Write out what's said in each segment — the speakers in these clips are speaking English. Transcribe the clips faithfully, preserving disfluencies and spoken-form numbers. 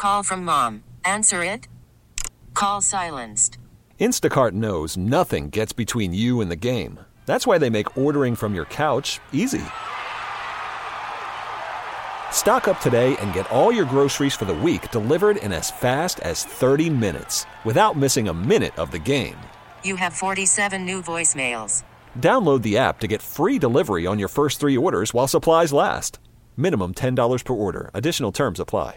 Call from mom. Answer it. Call silenced. Instacart knows nothing gets between you and the game. That's why they make ordering from your couch easy. Stock up today and get all your groceries for the week delivered in as fast as thirty minutes without missing a minute of the game. You have forty-seven new voicemails. Download the app to get free delivery on your first three orders while supplies last. Minimum ten dollars per order. Additional terms apply.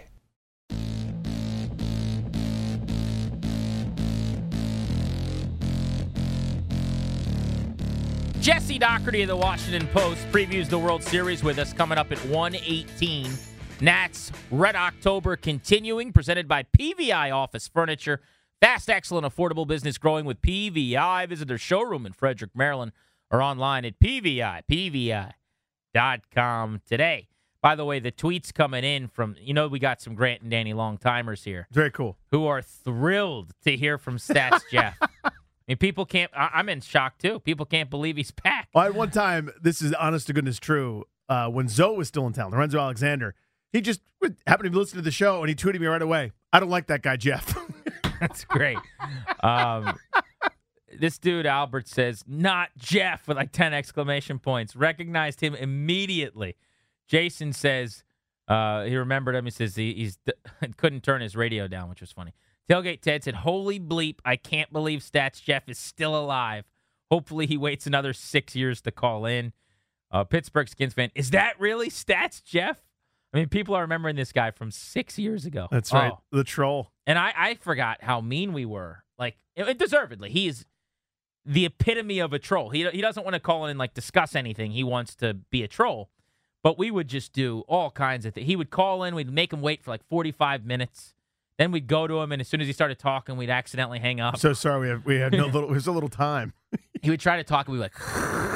Jesse Doherty of the Washington Post previews the World Series with us coming up at one eighteen. Nats Red October continuing, presented by P V I Office Furniture. Fast, excellent, affordable business growing with P V I. Visit their showroom in Frederick, Maryland, or online at P V I, P V I dot com today. By the way, the tweets coming in from, you know, we got some Grant and Danny long-timers here. Very cool. Who are thrilled to hear from Stats Jeff. I mean, people can't, I, I'm in shock, too. People can't believe he's back. Well, at one time, this is honest to goodness true, uh, when Zoe was still in town, Lorenzo Alexander, he just would happen to be listening to the show, and he tweeted me right away, I don't like that guy, Jeff. That's great. Um, this dude, Albert, says, not Jeff, with like ten exclamation points. Recognized him immediately. Jason says, uh, he remembered him. He says he he's couldn't turn his radio down, which was funny. Tailgate Ted said, holy bleep, I can't believe Stats Jeff is still alive. Hopefully he waits another six years to call in. Uh, Pittsburgh Skins fan, is that really Stats Jeff? I mean, people are remembering this guy from six years ago. That's right, oh. the troll. And I, I forgot how mean we were. Like, it, deservedly. He is the epitome of a troll. He, he doesn't want to call in and, like, discuss anything. He wants to be a troll. But we would just do all kinds of things. He would call in. We'd make him wait for, like, forty-five minutes. Then we'd go to him, and as soon as he started talking, we'd accidentally hang up. I'm so sorry. We have we had no little. There's a little time. He would try to talk, and we'd be like,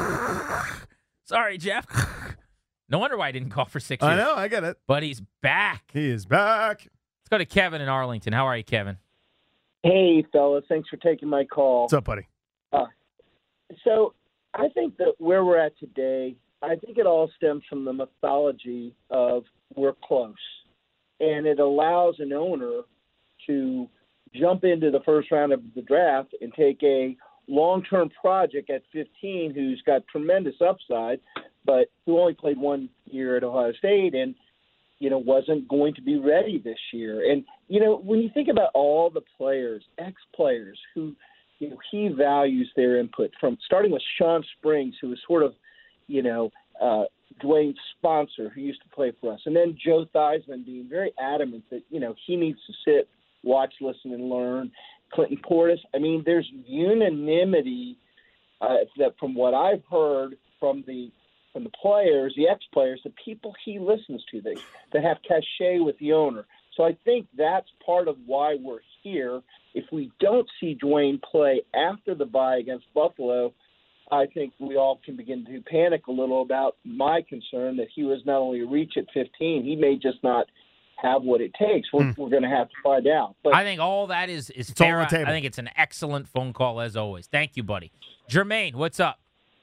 sorry, Jeff. No wonder why I didn't call for six years. I know. I get it. But he's back. He is back. Let's go to Kevin in Arlington. How are you, Kevin? Hey, fellas. Thanks for taking my call. What's up, buddy? Uh, so I think that where we're at today, I think it all stems from the mythology of we're close. And it allows an owner to jump into the first round of the draft and take a long-term project at fifteen who's got tremendous upside, but who only played one year at Ohio State and, you know, wasn't going to be ready this year. And, you know, when you think about all the players, ex-players who, you know, he values their input, from starting with Sean Springs, who was sort of, you know, uh, Dwayne's sponsor who used to play for us. And then Joe Theismann being very adamant that, you know, he needs to sit, watch, listen, and learn. Clinton Portis. I mean, there's unanimity uh, that from what I've heard from the from the players, the ex-players, the people he listens to, that, that have cachet with the owner. So I think that's part of why we're here. If we don't see Dwayne play after the bye against Buffalo, I think we all can begin to panic a little about my concern that he was not only a reach at fifteen, he may just not have what it takes. We're, mm. we're going to have to find out. But I think all that is, is it's fair. on the table. I think it's an excellent phone call as always. Thank you, buddy. Jermaine, what's up?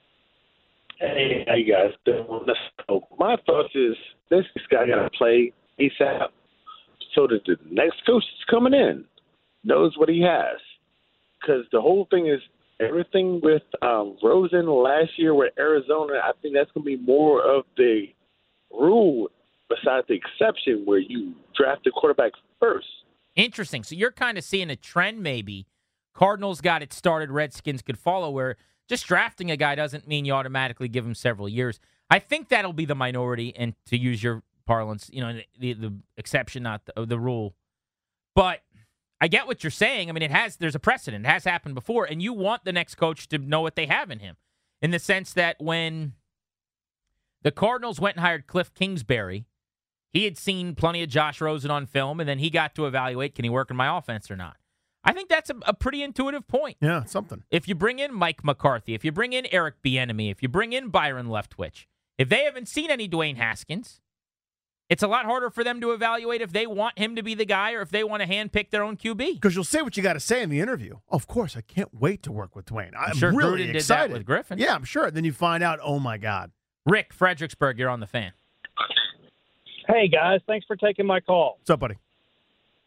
Hey, how you guys doing? So my thoughts is this guy got to play ASAP so that the next coach is coming in knows what he has. Because the whole thing is, everything with um, Rosen last year with Arizona, I think that's going to be more of the rule besides the exception where you draft the quarterback first. Interesting. So you're kind of seeing a trend maybe. Cardinals got it started, Redskins could follow, where just drafting a guy doesn't mean you automatically give him several years. I think that'll be the minority, and to use your parlance, you know, the, the exception, not the, the rule. But I get what you're saying. I mean, it has, there's a precedent. It has happened before, and you want the next coach to know what they have in him. In the sense that when the Cardinals went and hired Cliff Kingsbury, he had seen plenty of Josh Rosen on film, and then he got to evaluate, can he work in my offense or not? I think that's a, a pretty intuitive point. Yeah, something. If you bring in Mike McCarthy, if you bring in Eric Bieniemy, if you bring in Byron Leftwich, if they haven't seen any Dwayne Haskins, it's a lot harder for them to evaluate if they want him to be the guy or if they want to handpick their own Q B. Because you'll say what you got to say in the interview. Oh, of course, I can't wait to work with Dwayne. I'm, I'm sure really Gruden excited. did that with Griffin. Yeah, I'm sure. Then you find out, oh, my God. Rick, Fredericksburg, you're on the Fan. Hey, guys. Thanks for taking my call. What's up, buddy?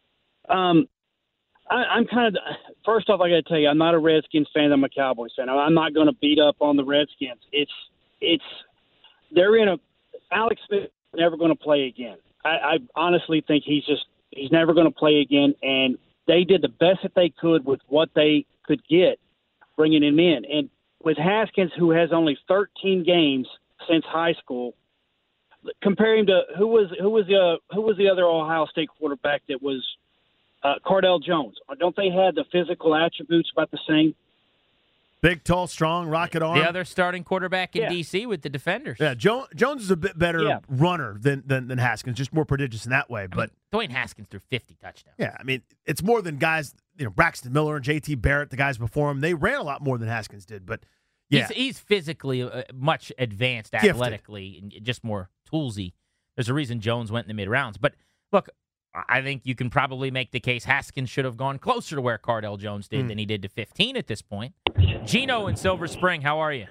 Um, I, I'm kind of first off, I got to tell you, I'm not a Redskins fan. I'm a Cowboys fan. I'm not going to beat up on the Redskins. It's it's they're in a Alex Smith is never going to play again. I, I honestly think he's just he's never going to play again. And they did the best that they could with what they could get, bringing him in. And with Haskins, who has only thirteen games since high school, compare him to who was who was the who was the other Ohio State quarterback that was uh, Cardell Jones. Don't they have the physical attributes about the same? Big, tall, strong, rocket arm. The other starting quarterback in Yeah. D C with the defenders. Yeah, jo- Jones is a bit better Yeah. runner than, than than Haskins, just more prodigious in that way. I But mean, Dwayne Haskins threw fifty touchdowns. yeah, I mean, it's more than guys, you know, Braxton Miller and J T Barrett, the guys before him. They ran a lot more than Haskins did. But yeah, He's, he's physically uh, much advanced Gifted. athletically and just more toolsy. There's a reason Jones went in the mid rounds. But look, I think you can probably make the case Haskins should have gone closer to where Cardell Jones did Mm. than he did to fifteen at this point. Gino in Silver Spring, how are you?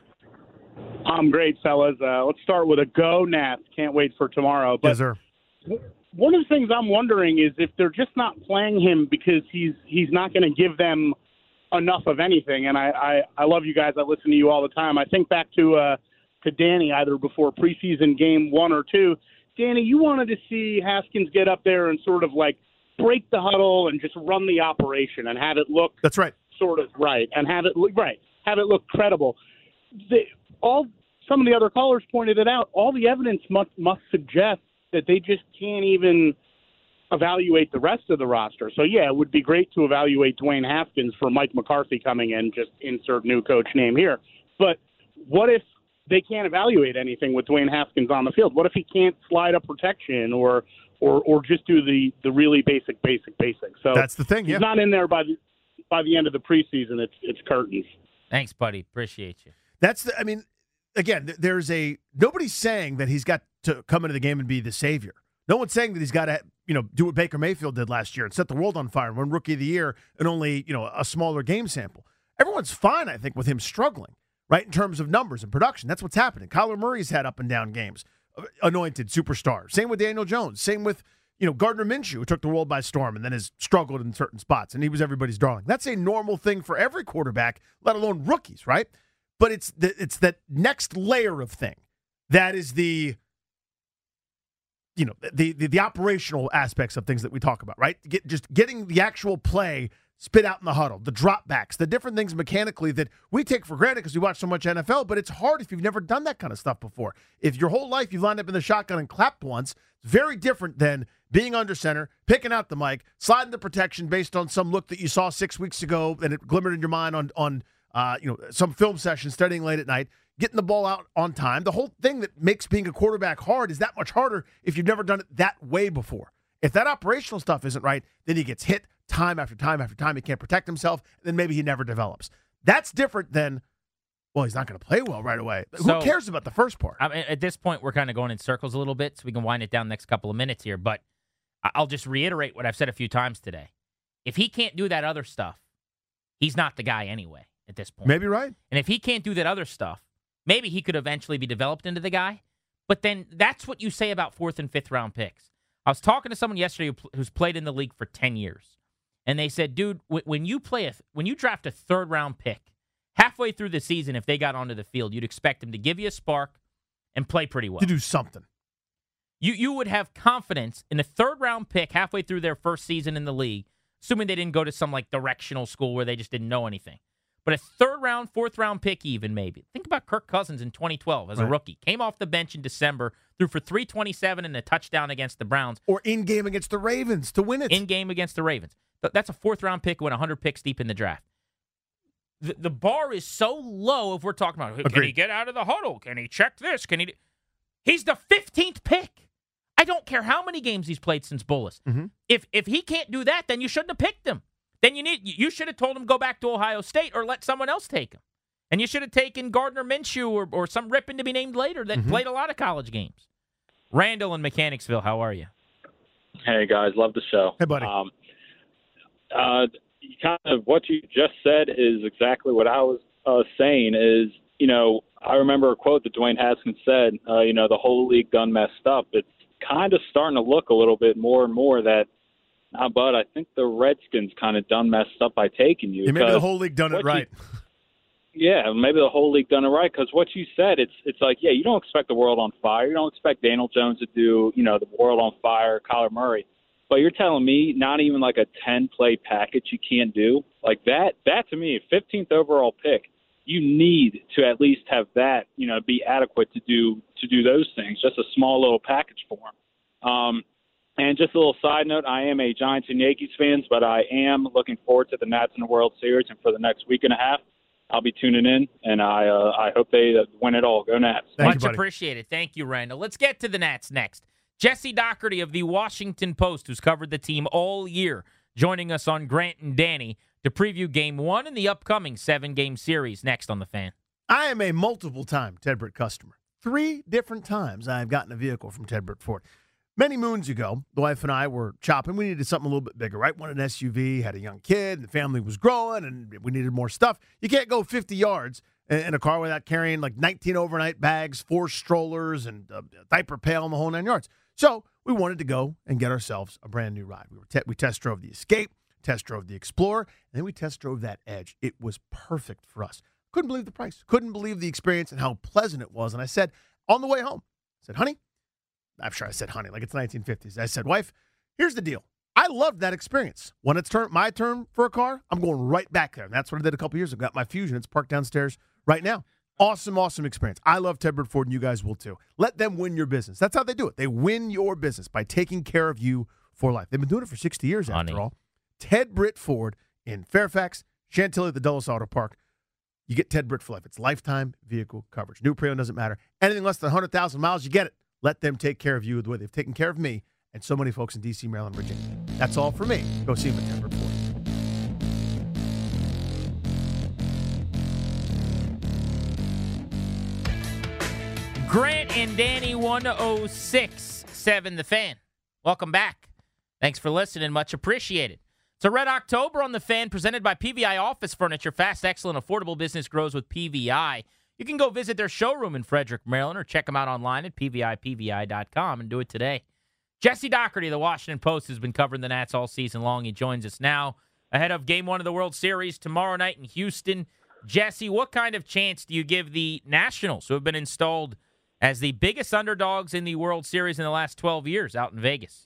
I'm great, fellas. Uh, let's start with a go, Nats. Can't wait for tomorrow. But yes, sir. one of the things I'm wondering is if they're just not playing him because he's he's not going to give them enough of anything. And I, I, I love you guys. I listen to you all the time. I think back to uh, to Danny either before preseason game one or two. Danny, you wanted to see Haskins get up there and sort of like break the huddle and just run the operation and have it look That's right. sort of right and have it look right, have it look credible. The, all some of the other callers pointed it out. All the evidence must must suggest that they just can't even evaluate the rest of the roster. So yeah, it would be great to evaluate Dwayne Haskins for Mike McCarthy coming in. Just insert new coach name here. But what if they can't evaluate anything with Dwayne Haskins on the field? What if he can't slide up protection or or or just do the the really basic basic basic? So That's the thing. he's Yeah. not in there by the by the end of the preseason. It's it's curtains. Thanks, buddy. Appreciate you. That's the, I mean, again, th- there's a nobody's saying that he's got to come into the game and be the savior. No one's saying that he's got to, you know, do what Baker Mayfield did last year and set the world on fire and win Rookie of the Year and only, you know, a smaller game sample. Everyone's fine, I think, with him struggling, right, in terms of numbers and production. That's what's happening. Kyler Murray's had up and down games, anointed superstar. Same with Daniel Jones. Same with, you know, Gardner Minshew, who took the world by storm and then has struggled in certain spots, and he was everybody's darling. That's a normal thing for every quarterback, let alone rookies, right? But it's the, it's that next layer of thing that is the, you know, the, the the operational aspects of things that we talk about, right? Get, just getting the actual play spit out in the huddle, the dropbacks, the different things mechanically that we take for granted because we watch so much N F L, but it's hard if you've never done that kind of stuff before. If your whole life you've lined up in the shotgun and clapped once, it's very different than being under center, picking out the mic, sliding the protection based on some look that you saw six weeks ago and it glimmered in your mind on, on uh, you know, some film session, studying late at night, getting the ball out on time. The whole thing that makes being a quarterback hard is that much harder if you've never done it that way before. If that operational stuff isn't right, then he gets hit time after time after time. He can't protect himself, and then maybe he never develops. That's different than, well, he's not going to play well right away. So, Who cares about the first part? I mean, at this point, we're kind of going in circles a little bit, so we can wind it down the next couple of minutes here. But I- I'll just reiterate what I've said a few times today. If he can't do that other stuff, he's not the guy anyway at this point. Maybe right. And if he can't do that other stuff, maybe he could eventually be developed into the guy. But then that's what you say about fourth and fifth round picks. I was talking to someone yesterday who, who's played in the league for ten years. And they said, dude, when you play a, when you draft a third round pick, halfway through the season, if they got onto the field, you'd expect them to give you a spark and play pretty well. To do something. You you would have confidence in a third round pick halfway through their first season in the league, assuming they didn't go to some like directional school where they just didn't know anything. But a third round, fourth round pick even maybe. Think about Kirk Cousins in twenty twelve as right. a rookie. Came off the bench in December, threw for three twenty-seven and a touchdown against the Browns. Or in game against the Ravens to win it. In game against the Ravens. That's a fourth round pick, went one hundred picks deep in the draft. The, the bar is so low if we're talking about, can Agreed. he get out of the huddle? Can he check this? Can he? Do? He's the fifteenth pick. I don't care how many games he's played since Bullis. Mm-hmm. If if he can't do that, then you shouldn't have picked him. Then you need you should have told him go back to Ohio State or let someone else take him. And you should have taken Gardner Minshew or, or some ripping to be named later that Mm-hmm. played a lot of college games. Randall in Mechanicsville, how are you? Hey guys, love the show. Hey buddy. Um, uh, kind of what you just said is exactly what I was uh, saying. Is you know I remember a quote that Dwayne Haskins said. Uh, you know the whole league done messed up. It's kind of starting to look a little bit more and more that Nah, but I think the Redskins kind of done messed up by taking you. Yeah, maybe the whole league done it right. You, yeah, maybe the whole league done it right, because what you said, it's it's like, yeah, you don't expect the world on fire. You don't expect Daniel Jones to do, you know, the world on fire, Kyler Murray. But you're telling me not even like a ten-play package you can't do? Like that, that to me, fifteenth overall pick, you need to at least have that, you know, be adequate to do to do those things, just a small little package for him. Um, and just a little side note, I am a Giants and Yankees fan, but I am looking forward to the Nats in the World Series, and for the next week and a half, I'll be tuning in, and I uh, I hope they win it all. Go Nats. Thank Much you, appreciated. Thank you, Randall. Let's get to the Nats next. Jesse Doherty of the Washington Post, who's covered the team all year, joining us on Grant and Danny to preview Game one in the upcoming seven-game series next on The Fan. I am a multiple-time Ted Britt customer. Three different times I've gotten a vehicle from Ted Britt Ford. Many moons ago, the wife and I were shopping. We needed something a little bit bigger, right? Wanted an S U V, had a young kid, and the family was growing, and we needed more stuff. You can't go fifty yards in a car without carrying like nineteen overnight bags, four strollers, and a diaper pail and the whole nine yards. So we wanted to go and get ourselves a brand new ride. We were te- we test drove the Escape, test drove the Explorer, and then we test drove that Edge. It was perfect for us. Couldn't believe the price. Couldn't believe the experience and how pleasant it was. And I said, on the way home, I said, honey, I'm sure I said honey, like it's nineteen fifties. I said, wife, here's the deal. I loved that experience. When it's turn, my turn for a car, I'm going right back there. And that's what I did a couple years ago. Got my Fusion. It's parked downstairs right now. Awesome, awesome experience. I love Ted Britt Ford, and you guys will too. Let them win your business. That's how they do it. They win your business by taking care of you for life. They've been doing it for sixty years, honey. After all. Ted Britt Ford in Fairfax, Chantilly, the Dulles Auto Park. You get Ted Britt for life. It's lifetime vehicle coverage. New pre-owned doesn't matter. Anything less than one hundred thousand miles, you get it. Let them take care of you the way they've taken care of me and so many folks in D C, Maryland, Virginia. That's all for me. Go see them at Ted Britt Ford. Grant and Danny, one oh six point seven The Fan. Welcome back. Thanks for listening. Much appreciated. It's a Red October on The Fan, presented by P V I Office Furniture. Fast, excellent, affordable business grows with P V I. You can go visit their showroom in Frederick, Maryland, or check them out online at P V I P V I dot com and do it today. Jesse Doherty of the Washington Post has been covering the Nats all season long. He joins us now ahead of Game one of the World Series tomorrow night in Houston. Jesse, what kind of chance do you give the Nationals, who have been installed as the biggest underdogs in the World Series in the last twelve years out in Vegas?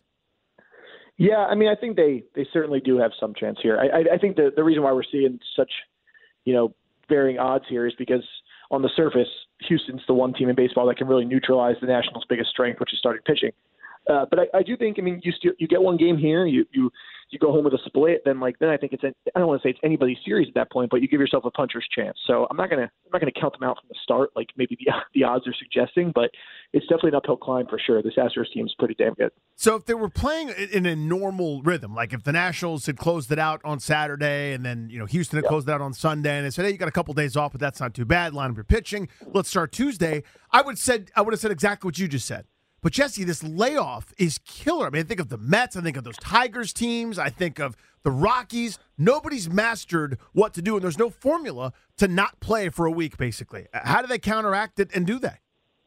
Yeah, I mean, I think they, they certainly do have some chance here. I, I, I think the, the reason why we're seeing such, you know, varying odds here is because on the surface, Houston's the one team in baseball that can really neutralize the Nationals' biggest strength, which is starting pitching. Uh, but I, I do think, I mean, you still, you get one game here, you you you go home with a split, then like then I think it's a, I don't want to say it's anybody's series at that point, but you give yourself a puncher's chance. So I'm not gonna I'm not gonna count them out from the start, like maybe the the odds are suggesting, but it's definitely an uphill climb for sure. This Astros team is pretty damn good. So if they were playing in a normal rhythm, like if the Nationals had closed it out on Saturday and then you know Houston had yep. closed it out on Sunday, and they said, hey, you got a couple days off, but that's not too bad. Line up your pitching. Let's start Tuesday. I would said I would have said exactly what you just said. But, Jesse, this layoff is killer. I mean, I think of the Mets. I think of those Tigers teams. I think of the Rockies. Nobody's mastered what to do, and there's no formula to not play for a week, basically. How do they counteract it, and do they?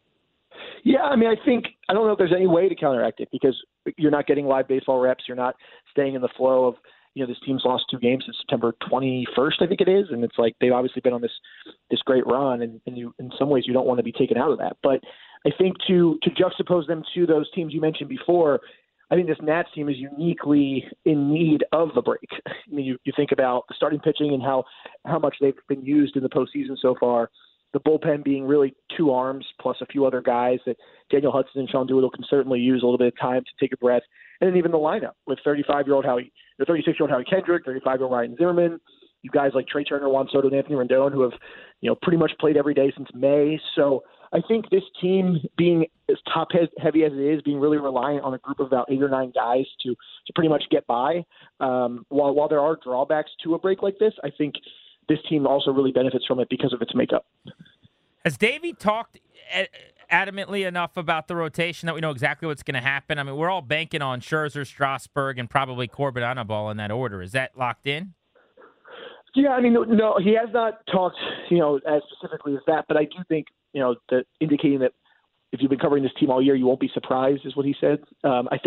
Yeah, I mean, I think – I don't know if there's any way to counteract it because you're not getting live baseball reps. You're not staying in the flow of, you know, this team's lost two games since September twenty-first, I think it is, and it's like they've obviously been on this this great run, and, and you, in some ways you don't want to be taken out of that. But – I think to to juxtapose them to those teams you mentioned before, I think this Nats team is uniquely in need of the break. I mean, you, you think about the starting pitching and how, how much they've been used in the postseason so far, the bullpen being really two arms plus a few other guys that Daniel Hudson and Sean Doolittle can certainly use a little bit of time to take a breath. And then even the lineup with thirty-five-year-old Howie, the thirty-six-year-old Howie Kendrick, thirty-five-year-old Ryan Zimmerman, you guys like Trey Turner, Juan Soto, and Anthony Rendon, who have, you know, pretty much played every day since May. So I think this team, being as top heavy as it is, being really reliant on a group of about eight or nine guys to to pretty much get by. Um, while while there are drawbacks to a break like this, I think this team also really benefits from it because of its makeup. Has Davey talked adamantly enough about the rotation that we know exactly what's going to happen? I mean, we're all banking on Scherzer, Strasburg, and probably Corbin Anibal in that order. Is that locked in? Yeah, I mean, no, no, he has not talked, you know, as specifically as that, but I do think, you know, that indicating that if you've been covering this team all year, you won't be surprised is what he said. Um, I think that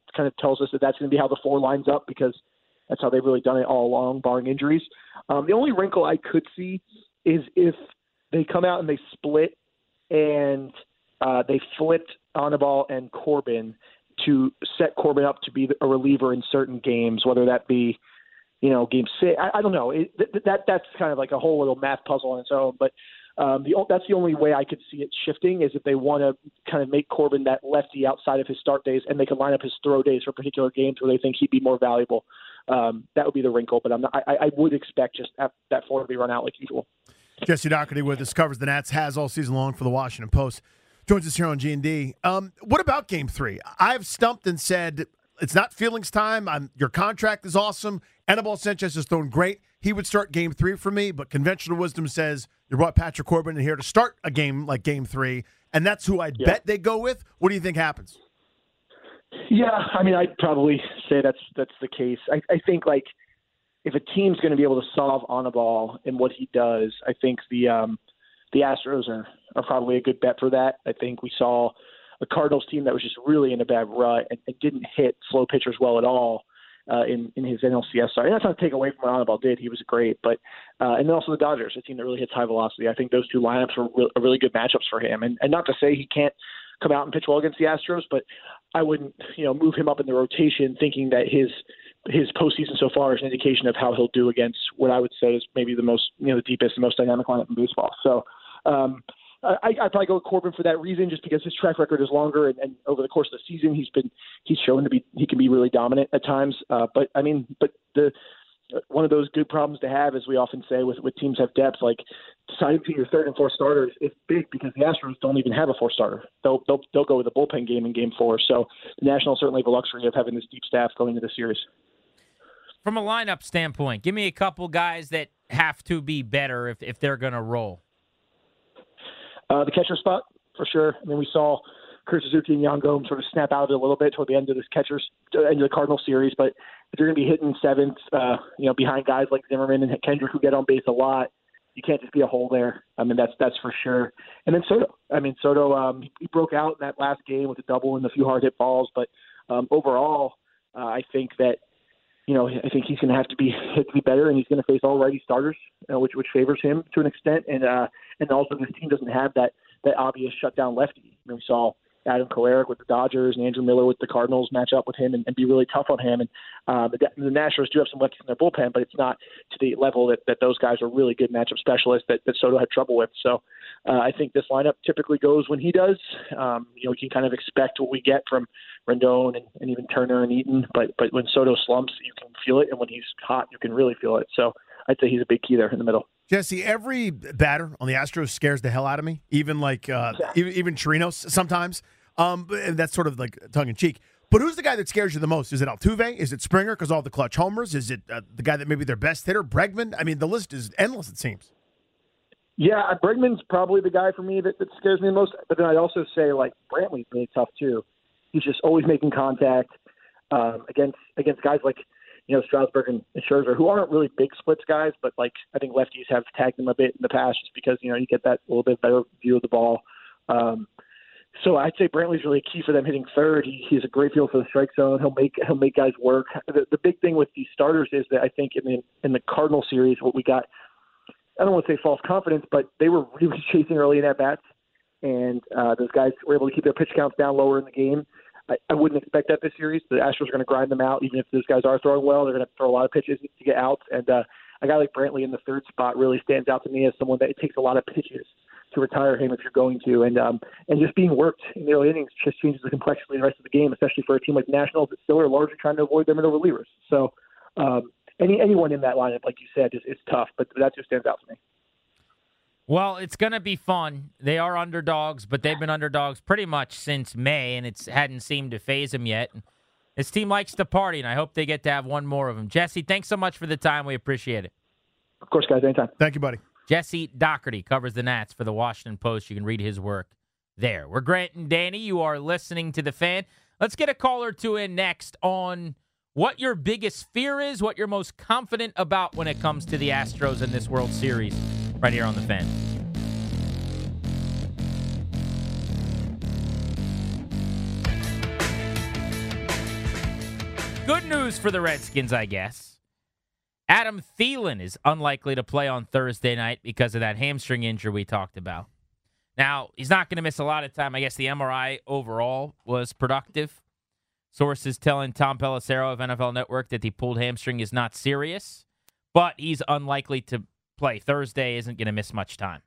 kind of tells us that that's going to be how the four lines up because that's how they've really done it all along, barring injuries. Um, the only wrinkle I could see is if they come out and they split and uh, they flipped Anibal and Corbin to set Corbin up to be a reliever in certain games, whether that be, you know, game six. I, I don't know. It, that that's kind of like a whole little math puzzle on its own. But um, the, that's the only way I could see it shifting is if they want to kind of make Corbin that lefty outside of his start days, and they can line up his throw days for particular games where they think he'd be more valuable. Um, that would be the wrinkle. But I'm not, I, I would expect just that, that four to be run out like usual. Jesse Doherty with us, covers the Nats, has all season long for the Washington Post. Joins us here on G and D. Um, what about Game Three? I've stumped and said it's not feelings time. I'm, your contract is awesome. Anibal Sanchez has thrown great. He would start Game Three for me, but conventional wisdom says you brought Patrick Corbin in here to start a game like Game Three, and that's who I yeah. bet they go with. What do you think happens? Yeah, I mean, I'd probably say that's that's the case. I, I think like if a team's going to be able to solve Anibal and what he does, I think the um, the Astros are, are probably a good bet for that. I think we saw a Cardinals team that was just really in a bad rut and, and didn't hit slow pitchers well at all uh, in, in his N L C S start. And that's not to take away from what Anibal did. He was great. But uh, and then also the Dodgers, a team that really hits high velocity. I think those two lineups were re- are really good matchups for him. And, and not to say he can't come out and pitch well against the Astros, but I wouldn't, you know, move him up in the rotation thinking that his his postseason so far is an indication of how he'll do against what I would say is maybe the most, you know, the deepest and most dynamic lineup in baseball. So um, I, I'd probably go with Corbin for that reason, just because his track record is longer, and, and over the course of the season, he's been he's shown to be he can be really dominant at times. Uh, but I mean, but the one of those good problems to have, as we often say, with with teams have depth, like deciding between your third and fourth starters is big because the Astros don't even have a fourth starter. They'll they'll they'll go with a bullpen game in Game Four. So the Nationals certainly have the luxury of having this deep staff going into the series. From a lineup standpoint, give me a couple guys that have to be better if, if they're going to roll. Uh, the catcher spot, for sure. I mean, we saw Kurt Suzuki and Yan Gomes sort of snap out of it a little bit toward the end of this catcher's end of the Cardinal series. But if you're going to be hitting seventh, uh, you know, behind guys like Zimmerman and Kendrick who get on base a lot, you can't just be a hole there. I mean, that's that's for sure. And then Soto. I mean, Soto, um, he broke out in that last game with a double and a few hard hit balls. But um, overall, uh, I think that, you know, I think he's going to have to be to be better, and he's going to face all righty starters, uh, which which favors him to an extent. And uh, and also this team doesn't have that that obvious shutdown lefty. I mean, we saw Adam Kolarek with the Dodgers and Andrew Miller with the Cardinals match up with him and, and be really tough on him. And uh, the, the Nationals do have some lefties in their bullpen, but it's not to the level that, that those guys are really good matchup specialists that, that Soto had trouble with. So uh, I think this lineup typically goes when he does. Um, you know, we can kind of expect what we get from Rendon and, and even Turner and Eaton, but but when Soto slumps, you can feel it, and when he's hot, you can really feel it. So I'd say he's a big key there in the middle. Jesse, every batter on the Astros scares the hell out of me, even like uh, yeah. even, even Chirinos sometimes. Um, and that's sort of like tongue-in-cheek. But who's the guy that scares you the most? Is it Altuve? Is it Springer because all the clutch homers? Is it uh, the guy that may be their best hitter, Bregman? I mean, the list is endless, it seems. Yeah, Bregman's probably the guy for me that, that scares me the most. But then I'd also say, like, Brantley's really tough, too. He's just always making contact um, against against guys like, you know, Strasburg and Scherzer, who aren't really big splits guys, but, like, I think lefties have tagged them a bit in the past just because, you know, you get that little bit better view of the ball. Um So I'd say Brantley's really key for them hitting third. He, he's a great feel for the strike zone. He'll make he'll make guys work. The, the big thing with these starters is that I think in the in the Cardinal series, what we got, I don't want to say false confidence, but they were really chasing early in at bats, and uh, those guys were able to keep their pitch counts down lower in the game. I, I wouldn't expect that this series. The Astros are going to grind them out, even if those guys are throwing well. They're going to throw a lot of pitches to get outs, and uh, a guy like Brantley in the third spot really stands out to me as someone that it takes a lot of pitches to retire him if you're going to. And um, and just being worked in the early innings just changes the complexity of the rest of the game, especially for a team like the Nationals that still are largely trying to avoid their middle relievers. So um, any anyone in that lineup, like you said, is, is tough, but that just stands out to me. Well, it's going to be fun. They are underdogs, but they've been underdogs pretty much since May, and it hadn't seemed to phase them yet. This team likes to party, and I hope they get to have one more of them. Jesse, thanks so much for the time. We appreciate it. Of course, guys. Anytime. Thank you, buddy. Jesse Doherty covers the Nats for the Washington Post. You can read his work there. We're Grant and Danny. You are listening to The Fan. Let's get a call or two in next on what your biggest fear is, what you're most confident about when it comes to the Astros in this World Series, right here on The Fan. good news for the Redskins, I guess. Adam Thielen is unlikely to play on Thursday night because of that hamstring injury we talked about. Now, he's not going to miss a lot of time. I guess the M R I overall was productive. Sources telling Tom Pelissero of N F L Network that the pulled hamstring is not serious, but he's unlikely to play. Thursday isn't going to miss much time.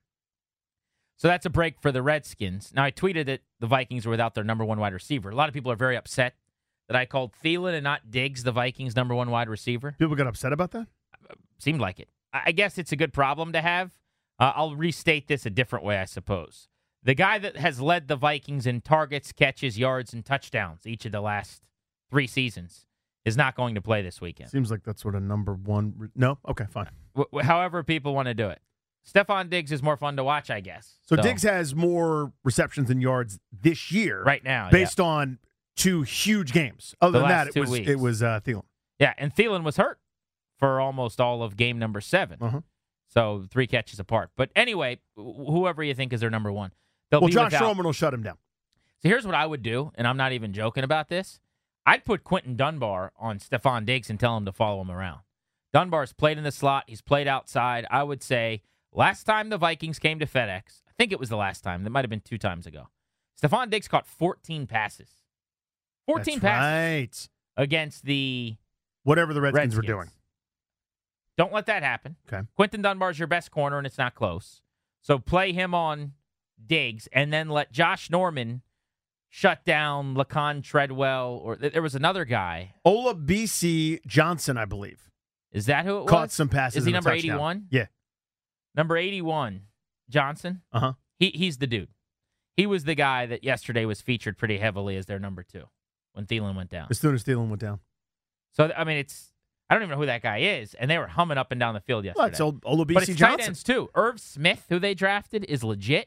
So that's a break for the Redskins. Now, I tweeted that the Vikings were without their number one wide receiver. A lot of people are very upset that I called Thielen and not Diggs the Vikings' number one wide receiver. People got upset about that? Seemed like it. I guess it's a good problem to have. Uh, I'll restate this a different way, I suppose. The guy that has led the Vikings in targets, catches, yards, and touchdowns each of the last three seasons is not going to play this weekend. Seems like that's what a number one... Re- no? Okay, fine. W- however people want to do it. Stephon Diggs is more fun to watch, I guess. So, so Diggs has more receptions and yards this year. Right now, based yeah. on two huge games. Other the than that, it was, weeks. it was uh, Thielen. Yeah, and Thielen was hurt for almost all of game number seven. Uh-huh. So three catches apart. But anyway, wh- whoever you think is their number one. They'll Well, be Josh without... Roman will shut him down. So here's what I would do, and I'm not even joking about this. I'd put Quentin Dunbar on Stephon Diggs and tell him to follow him around. Dunbar's played in the slot. He's played outside. I would say last time the Vikings came to FedEx, I think it was the last time. That might have been two times ago. Stephon Diggs caught fourteen passes. fourteen That's passes right. against the Whatever the Redskins, Redskins were doing. Don't let that happen. Okay. Quentin Dunbar's your best corner, and it's not close. So play him on Diggs, and then let Josh Norman shut down Laquan Treadwell, or there was another guy. Ola B C Johnson, I believe. Is that who it was? Caught some passes. Is he in number touchdown. eighty-one? Yeah. Number eighty-one, Johnson? Uh-huh. He He's the dude. He was the guy that yesterday was featured pretty heavily as their number two when Thielen went down. As soon as Thielen went down. So, I mean, it's I don't even know who that guy is, and they were humming up and down the field yesterday. Well, it's old Ola B C But it's Johnson. tight ends, too. Irv Smith, who they drafted, is legit.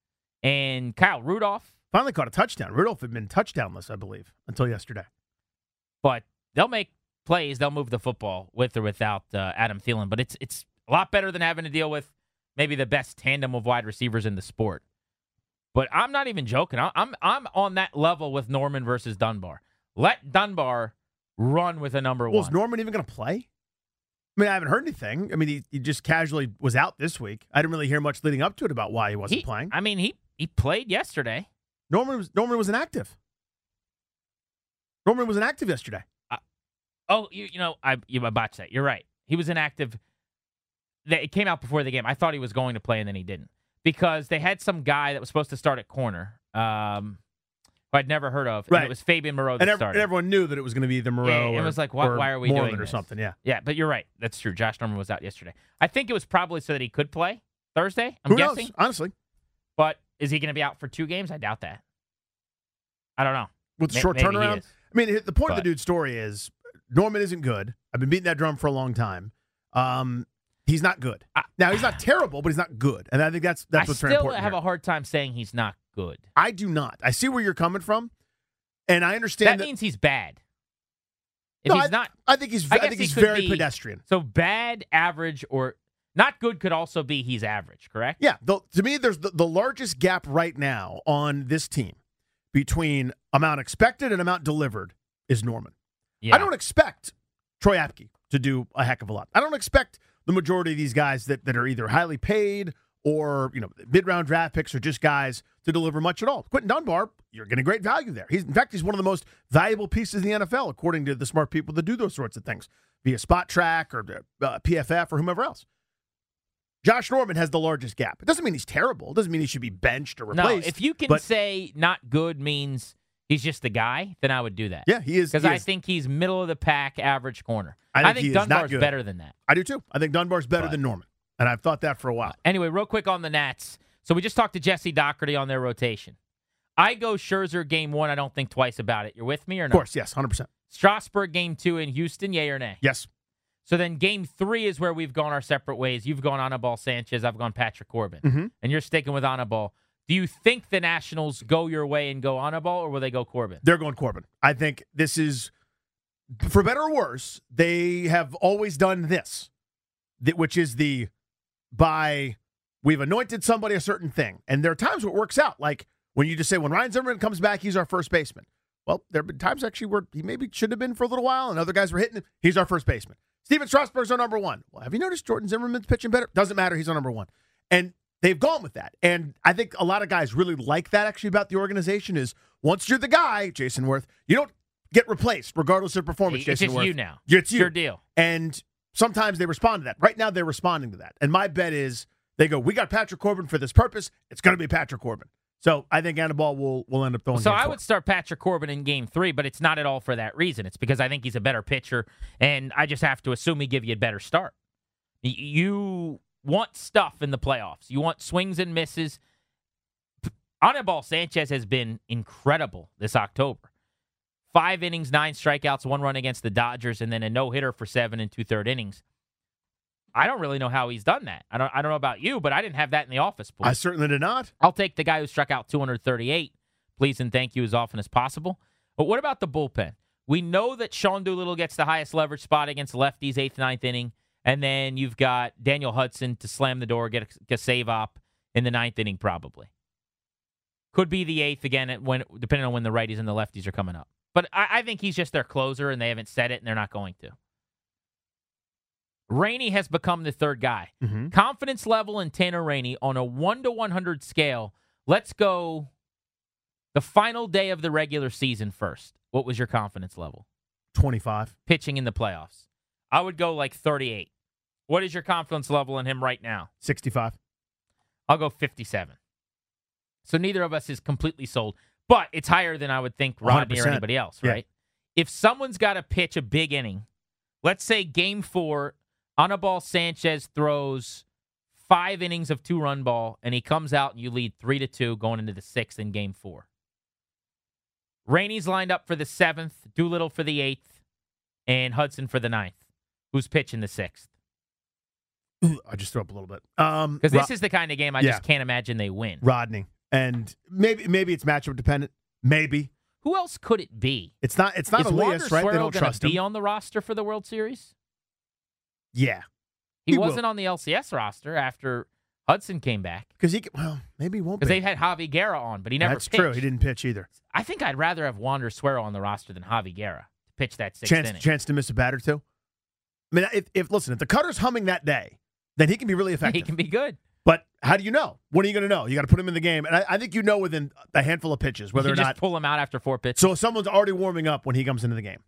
And Kyle Rudolph. Finally caught a touchdown. Rudolph had been touchdownless, I believe, until yesterday. But they'll make plays. They'll move the football with or without uh, Adam Thielen. But it's it's a lot better than having to deal with maybe the best tandem of wide receivers in the sport. But I'm not even joking. I'm I'm on that level with Norman versus Dunbar. Let Dunbar run with a number well, one. Is Norman even going to play? I mean, I haven't heard anything. I mean, he, he just casually was out this week. I didn't really hear much leading up to it about why he wasn't he, playing. I mean, he, he played yesterday. Norman was Norman was inactive. Norman was inactive yesterday. Uh, oh, you you know, I you I botched that. You're right. He was inactive. It came out before the game. I thought he was going to play, and then he didn't. Because they had some guy that was supposed to start at corner, um, who I'd never heard of. Right. And it was Fabian Moreau that And, ev- started. and everyone knew that it was going to be either Moreau Yeah, it or, was like, why, or why are we Moreland doing or this? something, yeah. Yeah, but you're right. That's true. Josh Norman was out yesterday. I think it was probably so that he could play Thursday, I'm Who guessing. knows, honestly. But is he going to be out for two games? I doubt that. I don't know. With the May- short maybe he turnaround? is. I mean, the point of But- the dude's story is Norman isn't good. I've been beating that drum for a long time. Um, he's not good. I- now, he's not terrible, but he's not good. And I think that's that's I what's very still important have here. a hard time saying he's not good. I do not. I see where you're coming from, and I That, understand that. means he's bad. If No, he's I, not, I think he's. I I, guess think he he's could very be- pedestrian. so bad, average, or not good could also be he's average, correct? Yeah. The, to me, there's the, the largest gap right now on this team between amount expected and amount delivered is Norman. Yeah. I don't expect Troy Apke to do a heck of a lot. I don't expect the majority of these guys that, that are either highly paid or, you know, mid-round draft picks or just guys to deliver much at all. Quentin Dunbar, you're getting great value there. He's, in fact, he's one of the most valuable pieces in the N F L, according to the smart people that do those sorts of things, via Spot Track or uh, P F F or whomever else. Josh Norman has the largest gap. It doesn't mean he's terrible. It doesn't mean he should be benched or replaced. No, if you can but, say not good means he's just the guy, then I would do that. yeah, he is. Because he I is. think he's middle of the pack, average corner. I think he is not Dunbar's good. better than that. I do too. I think Dunbar's better But- than Norman, and I've thought that for a while. Anyway, real quick on the Nats. So we just talked to Jesse Doherty on their rotation. I go Scherzer game one. I don't think twice about it. You're with me or Of no? course, yes, one hundred percent. Strasburg game two in Houston, yay or nay? Yes. So then game three is where we've gone our separate ways. You've gone Anibal Sanchez. I've gone Patrick Corbin. Mm-hmm. And you're sticking with Anibal. Do you think the Nationals go your way and go Anibal, or will they go Corbin? They're going Corbin. I think this is, for better or worse, they have always done this, th- which is the, by, we've anointed somebody a certain thing. And there are times where it works out. Like when you just say, when Ryan Zimmerman comes back, he's our first baseman. well, there have been times actually where he maybe should have been for a little while, and other guys were hitting him. He's our first baseman. Steven Strasburg's our number one. Well, have you noticed Jordan Zimmerman's pitching better? Doesn't matter. He's our number one. And they've gone with that. And I think a lot of guys really like that actually about the organization is once you're the guy, Jason Worth, you don't get replaced regardless of performance, It's Jason just Worth. you now. It's you. your deal. And sometimes they respond to that. Right now they're responding to that. And my bet is they go, we got Patrick Corbin for this purpose. It's going to be Patrick Corbin. So I think Anibal will will end up throwing. So game I four. would start Patrick Corbin in game three, but it's not at all for that reason. It's because I think he's a better pitcher, and I just have to assume he give you a better start. Y- You want stuff in the playoffs. You want swings and misses. Anibal Sanchez has been incredible this October. Five innings, nine strikeouts, one run against the Dodgers, and then a no-hitter for seven and two-third innings. I don't really know how he's done that. I don't I don't know about you, but I didn't have that in the office. Boy. I certainly did not. I'll take the guy who struck out two hundred thirty-eight, please and thank you, as often as possible. But what about the bullpen? We know that Sean Doolittle gets the highest leverage spot against lefties, eighth, ninth inning, and then you've got Daniel Hudson to slam the door, get a, a save op in the ninth inning probably. Could be the eighth again, at when depending on when the righties and the lefties are coming up. But I, I think he's just their closer, and they haven't said it, and they're not going to. Rainey has become the third guy. Mm-hmm. Confidence level in Tanner Rainey on a one to one hundred scale. Let's go the final day of the regular season first. What was your confidence level? twenty-five. Pitching in the playoffs. I would go like thirty-eight. What is your confidence level in him right now? sixty-five. I'll go fifty-seven. So neither of us is completely sold, but it's higher than I would think Rodney one hundred percent. or anybody else, Yeah. right? If someone's got to pitch a big inning, let's say game four, Anibal Sanchez throws five innings of two-run ball, and he comes out and you lead three to two going into the sixth in game four. Rainey's lined up for the seventh, Doolittle for the eighth, and Hudson for the ninth. Who's pitching the sixth? I just threw up a little bit. Um, Because Ro- this is the kind of game I Yeah. just can't imagine they win. Rodney. And maybe maybe it's matchup dependent. Maybe. Who else could it be? It's not it's not is Wander Elias, right? They Suero don't going trust to be him. on the roster for the World Series? Yeah. He, He will. wasn't on the L C S roster after Hudson came back. Because he well, maybe he won't be. Because they had Javi Guerra on, but he never That's pitched. true. He didn't pitch either. I think I'd rather have Wander Suero on the roster than Javi Guerra to pitch that sixth Chance inning. chance to miss a bat or two. I mean, if, if listen, if the cutter's humming that day, then he can be really effective. He can be good. But how do you know? When are you going to know? You got to put him in the game, and I, I think you know within a handful of pitches whether you or just not. pull him out after four pitches. So someone's already warming up when he comes into the game.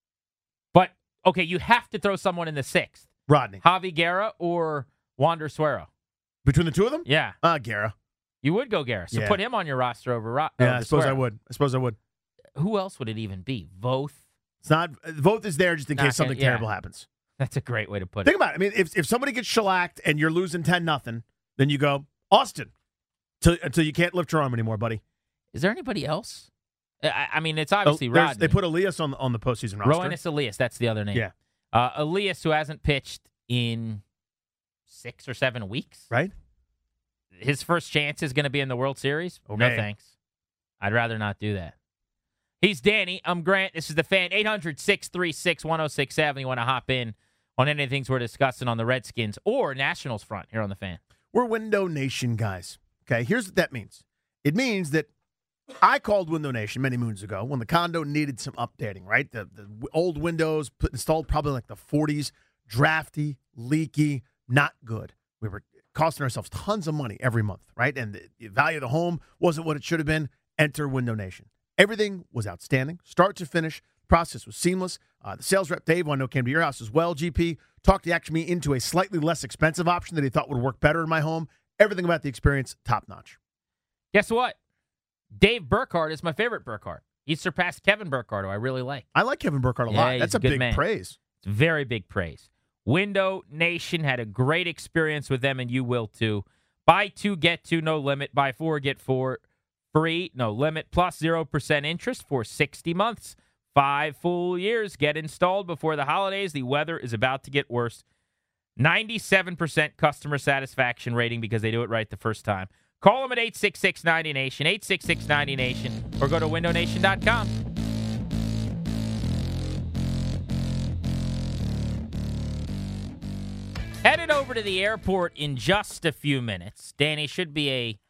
But, okay, you have to throw someone in the sixth. Rodney. Javi Guerra or Wander Suero. Between the two of them? Yeah. Uh, Guerra. You would go Guerra. So Yeah. put him on your roster over Ro- Yeah, over I suppose I Suero. would. I suppose I would. Who else would it even be? Voth? It's not. Voth is there just in Not case something gonna- yeah. terrible happens. That's a great way to put Think it. about it. I mean, if if somebody gets shellacked and you're losing ten nothing, then you go Austin till, until you can't lift your arm anymore, buddy. Is there anybody else? I, I mean, it's obviously Oh, there's- Rodney. They put Elias on on the postseason roster. Rowanus Elias, that's the other name. Yeah. Uh, Elias, who hasn't pitched in six or seven weeks. Right. His first chance is going to be in the World Series. No Okay. thanks. I'd rather not do that. He's Danny. I'm Grant. This is the Fan. eight hundred, six three six, one oh six seven. You want to hop in on any of the things we're discussing on the Redskins or Nationals front here on the Fan. We're Window Nation guys. Okay, here's what that means. It means that I called Window Nation many moons ago when the condo needed some updating, right? The, the w- old windows put, installed probably like the forties, drafty, leaky, not good. We were costing ourselves tons of money every month, right? And the, the value of the home wasn't what it should have been. Enter Window Nation. Everything was outstanding, start to finish. Process was seamless. Uh, the sales rep, Dave, who I know came to your house as well, G P, talked to actually me into a slightly less expensive option that he thought would work better in my home. Everything about the experience, top-notch. Guess what? Dave Burkhardt is my favorite Burkhardt. He surpassed Kevin Burkhardt, who I really like. I like Kevin Burkhardt a Yeah, lot. he's That's a a good big man. praise. It's very big praise. Window Nation had a great experience with them, and you will too. Buy two, get two, no limit. Buy four, get four, free, no limit, plus zero percent interest for sixty months. Five full years. Get installed before the holidays. The weather is about to get worse. ninety-seven percent customer satisfaction rating because they do it right the first time. Call them at eight six six, ninety nation, eight six six, ninety nation, or go to window nation dot com. Headed over to the airport in just a few minutes. Danny, should be a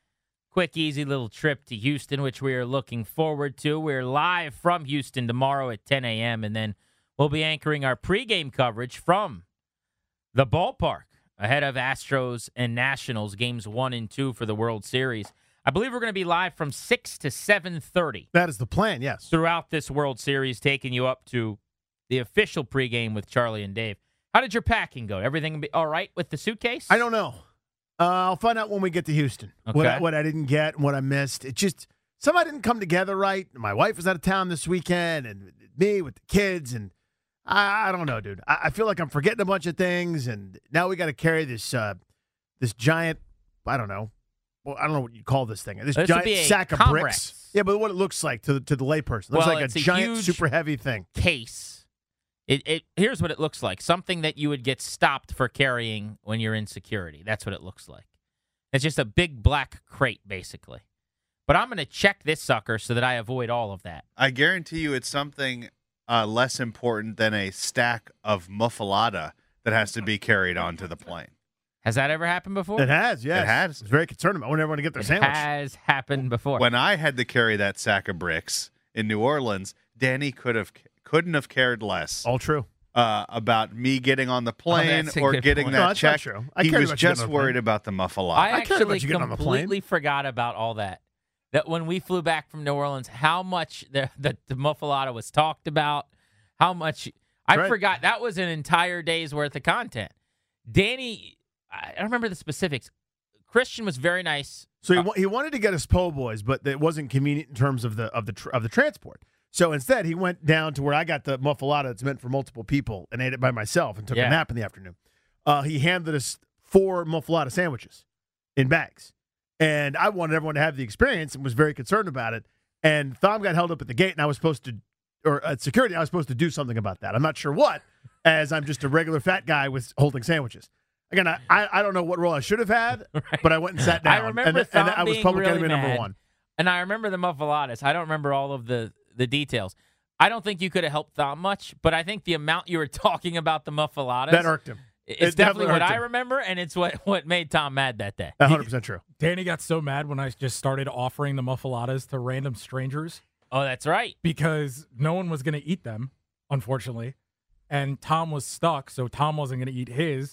quick, easy little trip to Houston, which we are looking forward to. We're live from Houston tomorrow at ten a.m., and then we'll be anchoring our pregame coverage from the ballpark ahead of Astros and Nationals, games one and two for the World Series. I believe we're going to be live from six to seven thirty. That is the plan, yes. Throughout this World Series, taking you up to the official pregame with Charlie and Dave. How did your packing go? Everything be all right with the suitcase? I don't know. Uh, I'll find out when we get to Houston. Okay. What, I, what I didn't get and what I missed. It just, somebody didn't come together right. My wife was out of town this weekend, and me with the kids, and I, I don't know, dude. I, I feel like I'm forgetting a bunch of things, and now we got to carry this uh, this giant, I don't know, well, I don't know what you call this thing. This, this giant would be a sack of Comrex. bricks. Yeah, but what it looks like to the, to the layperson. It looks well, like it's a a giant, huge super heavy thing. Case. It, it here's what it looks like. Something that you would get stopped for carrying when you're in security. That's what it looks like. It's just a big black crate, basically. But I'm going to check this sucker so that I avoid all of that. I guarantee you it's something uh, less important than a stack of muffalata that has to be carried onto the plane. Has that ever happened before? It has, yes. It has. I was very concerned about. I want everyone to get their It sandwich. has happened before. When I had to carry that sack of bricks in New Orleans, Danny could have couldn't have cared less. All true. Uh, about me getting on the plane that's a or good getting point. that No, that's check. not true. I He cared was about you getting just on the worried plane. about the muffalata. I I cared about actually you getting on the plane. completely forgot about all that. That when we flew back from New Orleans, how much the the, the muffalata was talked about, how much I Right. forgot. That was an entire day's worth of content. Danny, I don't remember the specifics. Christian was very nice. So he, wa- he wanted to get us po' boys, but it wasn't convenient in terms of the of the tr- of the transport. So instead, he went down to where I got the muffalata that's meant for multiple people and ate it by myself and took Yeah. a nap in the afternoon. Uh, he handed us four muffalata sandwiches in bags, and I wanted everyone to have the experience and was very concerned about it. And Thom got held up at the gate, and I was supposed to, or at security, I was supposed to do something about that. I'm not sure what, as I'm just a regular fat guy with holding sandwiches. Again, I, I I don't know what role I should have had, Right. but I went and sat down. I remember and, th- and Thom I was being public really enemy number mad. one. And I remember the muffaladas. I don't remember all of the, the details. I don't think you could have helped Thom much, but I think the amount you were talking about the muffaladas. That irked him. It's It definitely, definitely what irked I him. remember, and it's what, what made Thom mad that day. one hundred percent true. Danny got so mad when I just started offering the muffaladas to random strangers Oh, that's right. because no one was going to eat them, unfortunately. And Tom was stuck, so Tom wasn't going to eat his.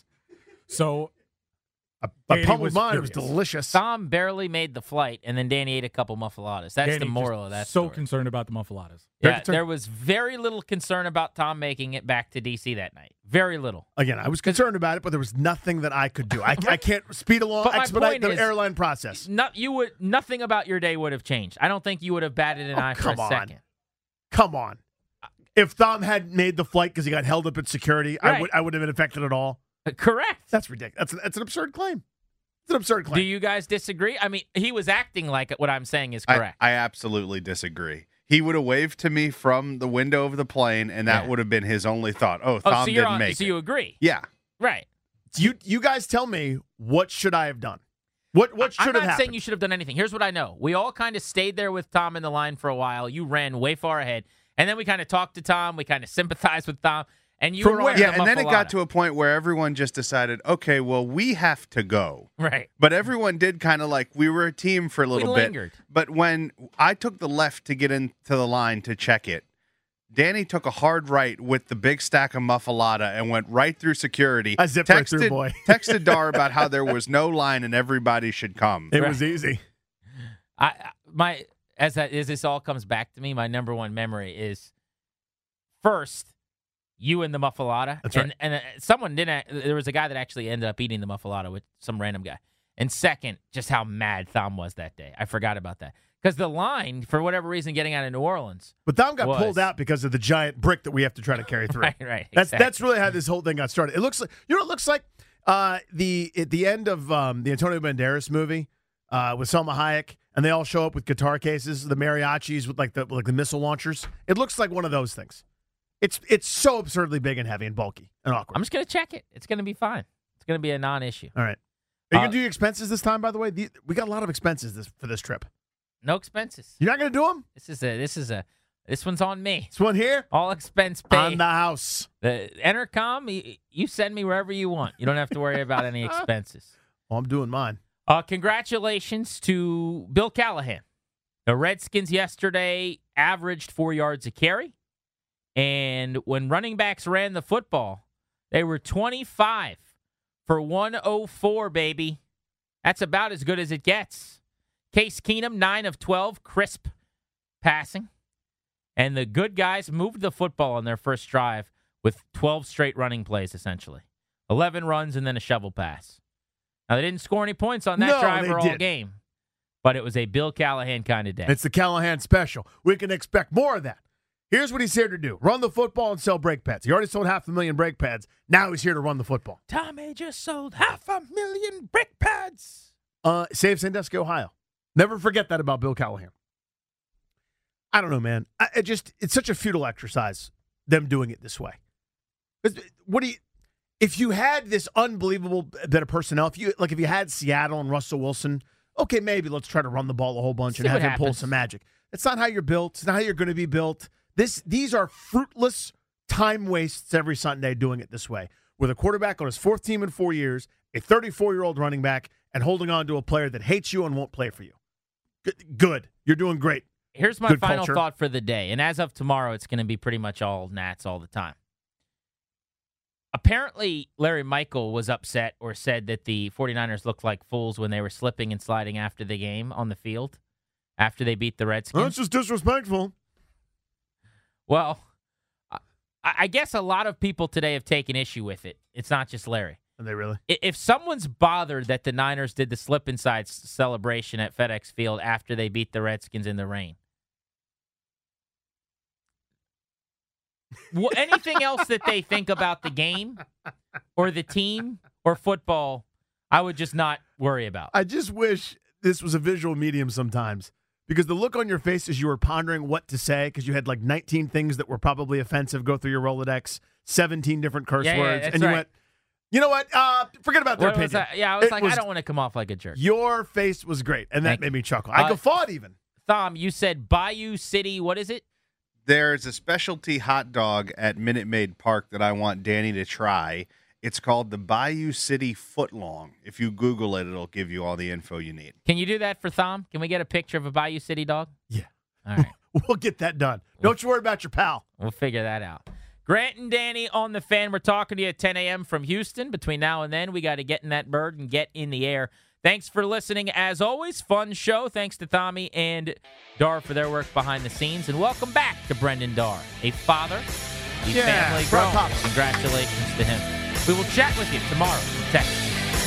So I, I Danny pummeled was mine. It was furious. delicious. Thom barely made the flight, and then Danny ate a couple muffaladas. That's Danny the moral just of that so story. concerned about the muffaladas. Very Yeah, concerned. there was very little concern about Thom making it back to D C that night. Very little. Again, I was concerned about it, but there was nothing that I could do. I, I can't speed along, But my expedite point the is- airline process. No, you would nothing about your day would have changed. I don't think you would have batted an Oh, eye for a come on. second. Come on. If Thom had made the flight because he got held up at security, I Right. would I wouldn't have been affected at all. Uh, Correct. That's ridiculous. That's, that's an absurd claim. It's an absurd claim. Do you guys disagree? I mean, he was acting like what I'm saying is correct. I, I absolutely disagree. He would have waved to me from the window of the plane, and that Yeah. would have been his only thought. Oh, oh, Thom so you're didn't on, make so it. you agree? Yeah. Right. you you guys tell me, what should I have done? What what I'm should not have happened? saying you should have done anything. Here's what I know. We all kind of stayed there with Thom in the line for a while. You ran way far ahead. And then we kind of talked to Thom. We kind of sympathized with Thom. And you From were where? on Yeah, the and then it got muffalata. to a point where everyone just decided, okay, well, we have to go. Right. But everyone did kind of like, we were a team for a little bit. lingered. But when I took the left to get into the line to check it, Danny took a hard right with the big stack of muffalata and went right through security. I zipped right through, boy. texted Dar about how there was no line and everybody should come. It Right. was easy. I I- my as that as this all comes back to me, my number one memory is first you and the muffalata. That's and, right. And uh, someone didn't. There was a guy that actually ended up eating the muffalata with some random guy. And second, just how mad Thom was that day. I forgot about that because the line, for whatever reason, getting out of New Orleans. But Thom got Was. pulled out because of the giant brick that we have to try to carry through. Right, right. That's exactly. that's really how this whole thing got started. It looks like you know what it looks like uh, the at the end of um, the Antonio Banderas movie uh, with Selma Hayek, and they all show up with guitar cases, the mariachis with like the like the missile launchers. It looks like one of those things. It's it's so absurdly big and heavy and bulky and awkward. I'm just gonna check it. It's gonna be fine. It's gonna be a non-issue. all right. Are you Uh, gonna do your expenses this time? By the way, the, we got a lot of expenses this for this trip. No expenses. You're not gonna do them. This is a. This is a. This one's on me. This one here All expense paid. on the house. The Entercom, you, you send me wherever you want. You don't have to worry about any expenses. Oh, I'm doing mine. Uh, congratulations to Bill Callahan. The Redskins yesterday averaged four yards a carry. And when running backs ran the football, they were twenty-five for one oh four, baby. That's about as good as it gets. Case Keenum, nine of twelve, crisp passing. And the good guys moved the football on their first drive with twelve straight running plays, essentially. eleven runs and then a shovel pass. Now, they didn't score any points on that No, drive they or all didn't. game. But it was a Bill Callahan kind of day. It's the Callahan special. We can expect more of that. Here's what he's here to do. Run the football and sell brake pads. He already sold half a million brake pads. Now he's here to run the football. Tommy just sold half a million brake pads. Uh, save Sandusky, Ohio. Never forget that about Bill Callahan. I don't know, man. I, it just it's such a futile exercise, them doing it this way. What do you if you had this unbelievable bit of personnel, if you like if you had Seattle and Russell Wilson, okay, maybe let's try to run the ball a whole bunch See and have what him pull happens. some magic. It's not how you're built. It's not how you're going to be built. This these are fruitless time wastes every Sunday doing it this way. With a quarterback on his fourth team in four years, a thirty-four-year-old running back, and holding on to a player that hates you and won't play for you. Good. Good. You're doing great. Here's my Good final culture. thought for the day. And as of tomorrow, it's going to be pretty much all Nats all the time. Apparently, Larry Michael was upset or said that the 49ers looked like fools when they were slipping and sliding after the game on the field, after they beat the Redskins. That's just disrespectful. Well, I, I guess a lot of people today have taken issue with it. It's not just Larry. Are they really? I- If someone's bothered that the Niners did the slip inside s- celebration at FedEx Field after they beat the Redskins in the rain, well, anything else that they think about the game or the team or football, I would just not worry about. I just wish this was a visual medium sometimes because the look on your face as you were pondering what to say because you had like nineteen things that were probably offensive go through your Rolodex, seventeen different curse Yeah, yeah, words, that's and you right. went, you know what? Uh, forget about their What was opinion. that? Yeah, I was It like, I don't want to come off like a jerk. Your face was great, and that Thank made me chuckle. Uh, I guffawed even. Thom, you said Bayou City. What is it? There's a specialty hot dog at Minute Maid Park that I want Danny to try. It's called the Bayou City Footlong. If you Google it, it'll give you all the info you need. Can you do that for Thom? Can we get a picture of a Bayou City dog? Yeah. All right. We'll get that done. Don't you worry about your pal. We'll figure that out. Grant and Danny on the Fan. We're talking to you at ten a.m. from Houston. Between now and then, we got to get in that bird and get in the air. Thanks for listening. As always, fun show. Thanks to Tommy and Dar for their work behind the scenes. And welcome back to Brendan Dar, a father, a Yeah, family proud grown. papa. Congratulations to him. We will chat with you tomorrow from Texas.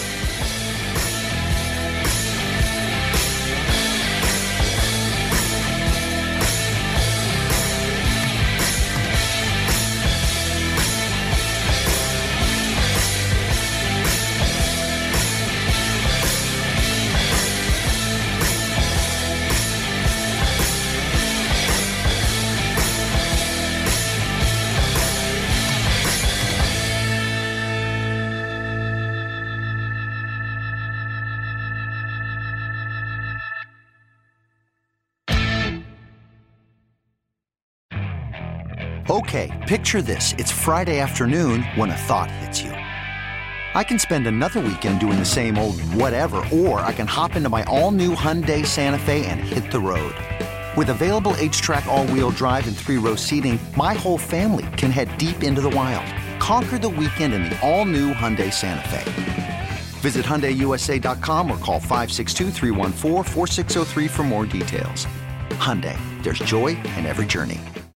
Okay, picture this. It's Friday afternoon when a thought hits you. I can spend another weekend doing the same old whatever, or I can hop into my all-new Hyundai Santa Fe and hit the road. With available H-Track all-wheel drive and three-row seating, my whole family can head deep into the wild. Conquer the weekend in the all-new Hyundai Santa Fe. Visit Hyundai U S A dot com or call five six two, three one four, four six zero three for more details. Hyundai, there's joy in every journey.